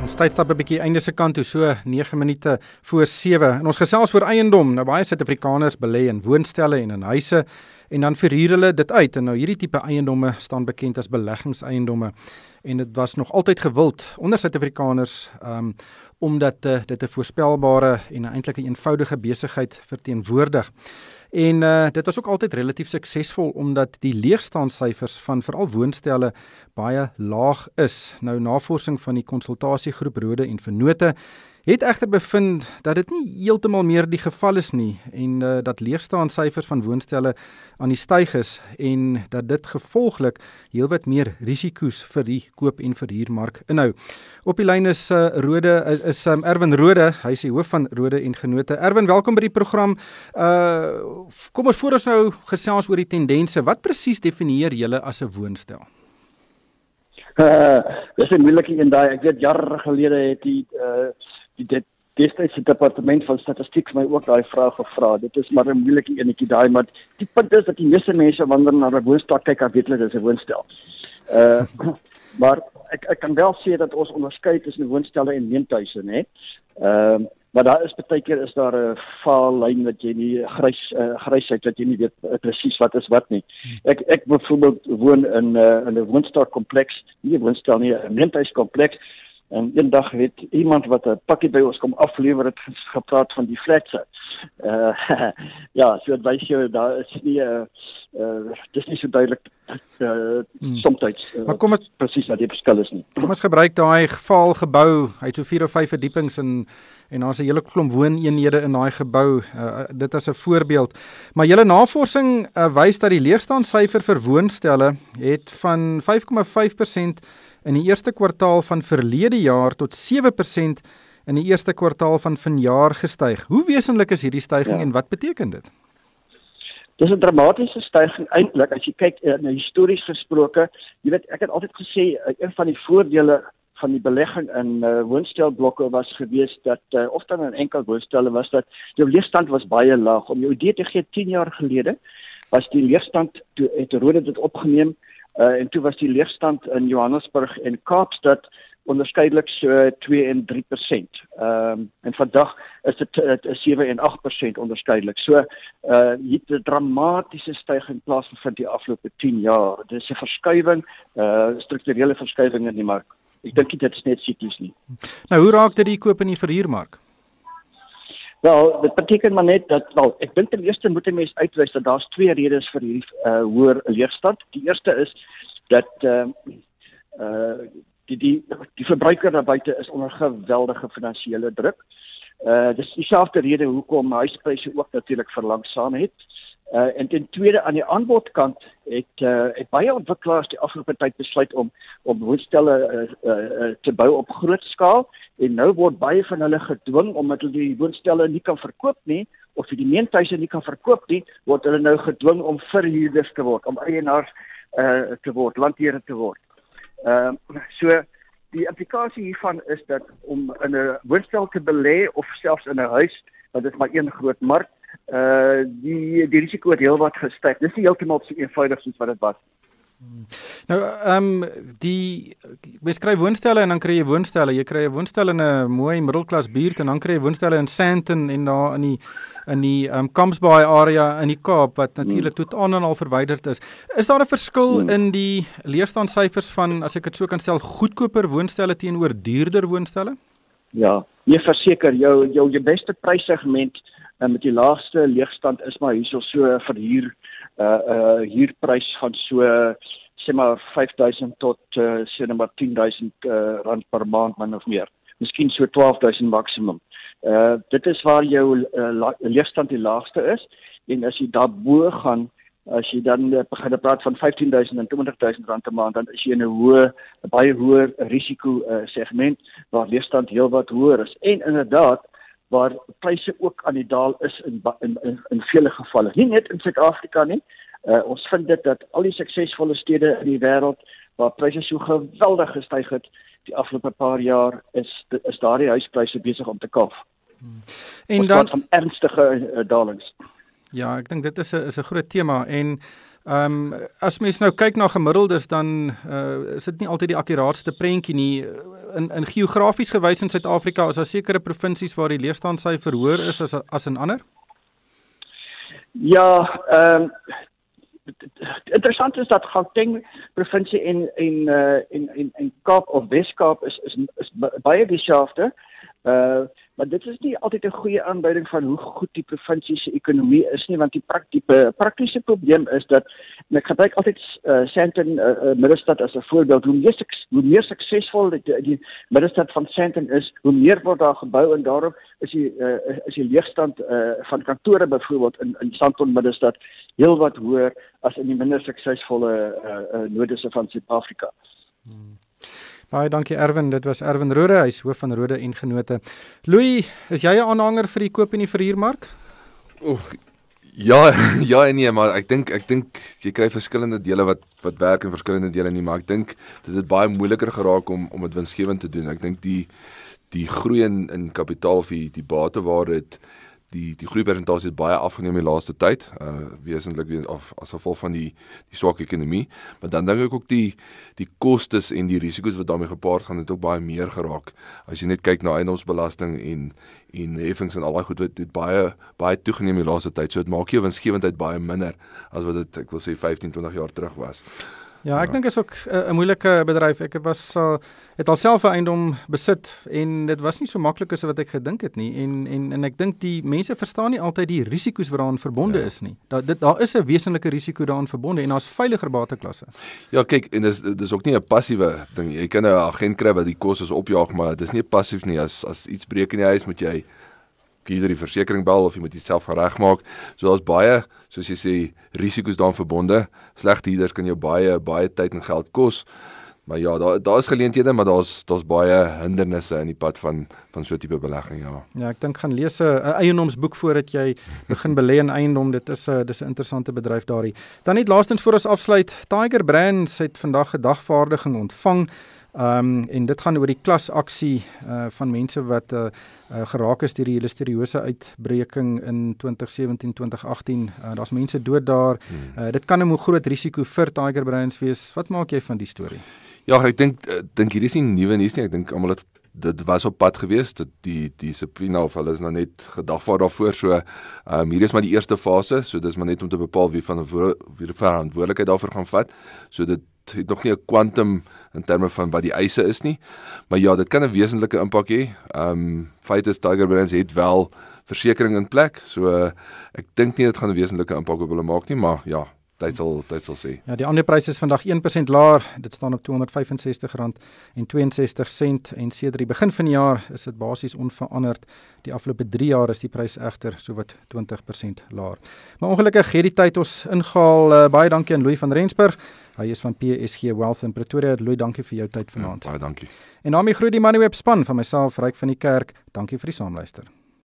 Ons tyd stap 'n bietjie einde se kant toe, so 9 minute voor 7. En ons gesels oor eiendom. Nou baie Suid-Afrikaners belê in woonstelle en in huise en dan verhuur hulle dit uit. En nou hierdie tipe eiendomme staan bekend as beleggingseiendomme. En dit was nog altyd gewild onder Suid-Afrikaners omdat dit 'n voorspelbare en eintlik 'n eenvoudige besigheid verteenwoordig. En dit was ook altyd relatief suksesvol omdat die leegstaansyfers van veral woonstelle baie laag is. Nou navorsing van die konsultasiegroep Rode en Vennote het egter bevind dat dit nie heeltemal meer die geval is nie en dat leegstaansyfers van woonstelle aan die styg is en dat dit gevolglik heelwat meer risiko's vir die koop- en verhuurmark inhou. Op die lyn is Erwin Rode, hy is die hoof van Rode en Vennote. Erwin, welkom by die program. Kom ons voor ons nou gesels oor die tendense. Wat presies definieer julle as 'n woonstel? Dis 'n moeilike een daai. Ek weet jare gelede het die destydse departement van statistiek my ook daai vraag gevra. Dit is maar 'n moeilike enetjie daai, maar die punt is dat die meeste mense wanneer na 'n woonstel kyk, dan weet hulle dis 'n woonstel. Maar ek kan wel sê dat ons onderskei tussen woonstelle en leentuise, né? Maar daar is baie keer is daar 'n vaal lyn wat jy nie grysheid wat jy nie weet presies wat is wat nie. Ek byvoorbeeld woon in 'n woonstelkompleks, nie 'n woonstel nie, 'n leentuiskompleks. En eendag het iemand wat 'n pakkie by ons kom aflewer het gepraat van die flatse. Ja, so dit wys jou daar is nie dis nie so duidelik soms maar kom ons presies wat die verskil is nie. Kom ons gebruik daai geval gebou, hy het so 4 of 5 verdiepings en daar's 'n hele klomp wooneenhede in daai gebou. Dit as 'n voorbeeld. Maar julle navorsing wys dat die leegstaansyfer vir woonstelle het van 5,5% in die eerste kwartaal van verlede jaar tot 7% in die eerste kwartaal van vanjaar gestyg. Hoe wesentlik is hierdie styging en wat beteken dit? Dis 'n dramatiese styging eintlik as jy kyk histories gesproke. Jy weet, ek het altyd gesê een van die voordele van die belegging in woonstelblokke was geweest dat of dan in enkel woonstelle was dat die leegstand was baie laag. Om jou idee te gee, 10 jaar gelede was die leegstand toe het Rode dit opgeneem en toe was die leegstand in Johannesburg en Kaapstad onderskeidelik so 2 en 3%. En vandag is dit 7 en 8% onderskeidelik. So hier 'n dramatiese styging plaasgevind die afgelope 10 jaar. Dit is 'n verskuiwing, strukturele verskuiwing in die mark. Ek dink dit is net siklies nie. Nou hoe raak dit die koop en die verhuurmark? Wel, dit beteken maar net dat ek dink ten eerste moet 'n mens uitwys dat daar's 2 redes vir hierdie hoër leegstand. Die eerste is dat die verbruiker daar buite is onder geweldige finansiële druk. Dis dieselfde rede hoekom huispryse ook natuurlik verlangsaam het. En ten tweede aan die aanbodkant het baie ontwikkelaars die afgelope tyd besluit om woonstelle te bou op groot skaal en nou word baie van hulle gedwing omdat hulle die woonstelle nie kan verkoop nie of die leentuise nie kan verkoop nie, word hulle nou gedwing om verhuurders te word, om eienaars te word, landheere te word. So die implikasie hiervan is dat om in 'n woonstel te belê of selfs in 'n huis, want dit is maar een groot mark, die risiko het heelwat gestyg. Dis nie heeltemal so eenvoudig soos wat dit was. Nou, mens kry woonstelle en dan kry jy woonstelle. Jy kry 'n woonstel in 'n mooi middelklas buurt en dan kry jy woonstelle in Sandton en daar in die Kamsbaai area in die Kaap wat natuurlik totaal en al verwyderd is. Is daar 'n verskil in die leegstaansyfers van, as ek dit so kan stel, goedkoper woonstelle teenoor duurder woonstelle? Ja, jy verseker jou beste prysegment met die laagste leegstand is maar hierso so verhuur huurprys van so sê maar 5,000 tot sê net maar 10,000 rand per maand min of meer. Miskien so 12,000 maksimum. Dit is waar jou leegstand die laagste is en as jy daarbo gaan, as jy dan begin praat van 15,000 en 20,000 rand per maand, dan is jy in 'n baie hoër risiko segment waar leegstand heelwat hoër is. En inderdaad waar pryse ook aan die daal is in vele gevalle. Nie net in Suid-Afrika nie. Ons vind dit dat al die suksesvolle stede in die wêreld waar pryse so geweldig gestyg het die afgelope paar jaar is daardie huispryse besig om te kalf. En dan van ernstige dalings. Ja, ek dink dit is 'n groot tema en As mens nou kyk na gemiddeldes, dan is dit nie altyd die akkuraatste prentjie nie. In geografies gewys in Suid-Afrika is daar sekere provinsies waar die leegstandsyfer hoër is as in ander? Ja, interessant is dat Gauteng provinsie en Kaap of Wes-Kaap is baie dieselfde. Maar dit is nie altyd 'n goeie aanduiding van hoe goed die provinsie se ekonomie is nie, want die praktiese probleem is dat, en ek gebruik altyd Sandton Middestad as 'n voorbeeld, hoe meer suksesvol die Middestad van Sandton is, hoe meer word daar gebou, en daarom is die leegstand van kantore byvoorbeeld in Sandton Middestad heel wat hoër as in die minder suksesvolle noordeste van Suid-Afrika. Baie dankie Erwin, dit was Erwin Rode, hy is hoof van Rode en Genote. Louis, is jy 'n aanhanger vir die koop en die verhuurmark? Ja en nee, maar ek dink jy kry verskillende dele wat werk en verskillende dele nie, maar ek dink dit het baie moeiliker geraak om dit winsgewend te doen. Ek dink die groei in kapitaal of die batewaarde het die groeipersentasie het baie afgeneem in die laaste tyd, wesentlik as gevolg van die swak ekonomie, maar dan dink ek ook die kostes en die risiko's wat daarmee gepaard gaan het ook baie meer geraak. As jy net kyk na eiendomsbelasting en heffings en al daai goed, het baie toegeneem in die laaste tyd, so dit maak jou winsgewendheid baie minder as wat dit, ek wil sê 15-20 jaar terug was. Ja, ek dink is ook 'n moeilike bedryf. Ek het alself 'n eiendom besit en dit was nie so maklik as wat ek gedink het nie. En ek dink die mense verstaan nie altyd die risiko's wat daaraan verbonde is nie. Daar is 'n wesenlike risiko daaraan verbonde en daar's veiliger bateklasse. Ja, kyk, en dis ook nie 'n passiewe ding. Jy kan 'n agent kry wat die kostes opjaag, maar dit is nie passief nie. As iets breek in die huis, moet jy either die versekering bel of jy moet dit self regmaak. So daar's baie, soos jy sê, risiko's daaraan verbonde. Slegte huurders kan jou baie tyd en geld kos. Maar ja, daar is geleenthede, maar daar's baie hindernisse in die pad van so 'n tipe belegging, ja. Ja, ek dink gaan lees 'n eiendomsboek voordat jy begin belê in eiendom. Dis 'n interessante bedryf daardie. Dan net laastens voor ons afsluit, Tiger Brands het vandag 'n dagvaardiging ontvang. En dit gaan oor die klasaksie van mense wat geraak is deur die listeriose uitbreking in 2017-2018. Daar's mense dood daar. Dit kan 'n groot risiko vir Tiger Brands wees. Wat maak jy van die storie? Ja, ek dink hierdie is nie nuwe nuus nie. Ek dink almal dit was op pad gewees, dat die dissipline of hulle is nou net gedagvaar daarvoor, so hier is maar die eerste fase, so dis maar net om te bepaal wie die verantwoordelikheid daarvoor gaan vat, so dit het nog nie 'n kwantum in terme van wat die eise is nie, maar ja, dit kan 'n wesentlike impak hê. Feit is Tiger Brands het wel versekering in plek, so ek dink nie dit gaan 'n wesentlike impak op hulle maak nie, maar ja, tyd sal sê. Ja, die aandelepryse is vandag 1% laer. Dit staan op R265.62 en sedert die begin van die jaar is dit basies onveranderd. Die afgelope 3 jaar is die prys egter sowat 20% laer. Maar ongelukkig het die tyd ons ingehaal. Baie dankie aan Louis van Rensburg. Hy is van PSG Wealth in Pretoria. Louis, dankie vir jou tyd vanaand. Ja, baie dankie. En daarmee groet die Moneyweb span van myself, Ryk van die Kerk. Dankie vir die saamluister.